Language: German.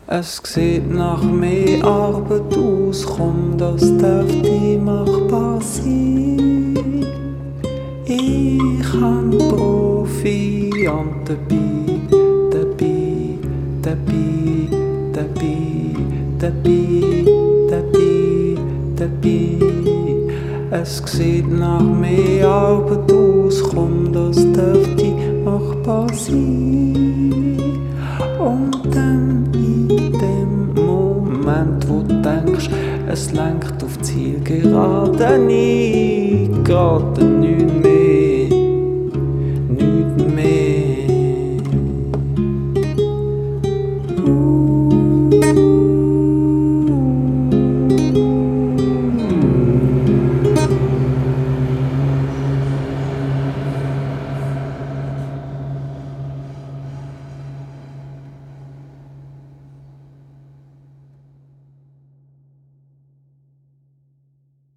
Es sieht nach mehr Arbeit aus, komm, das dürfte machbar sein. Ich han Profi und dabei, dabei, dabei, dabei, dabei, dabei, dabei. Es sieht nach mehr Arbeit aus, komm, das dürfte machbar sein. Und dann in dem Moment, wo du denkst, es lenkt auf Zielgeraden, nie gerade 9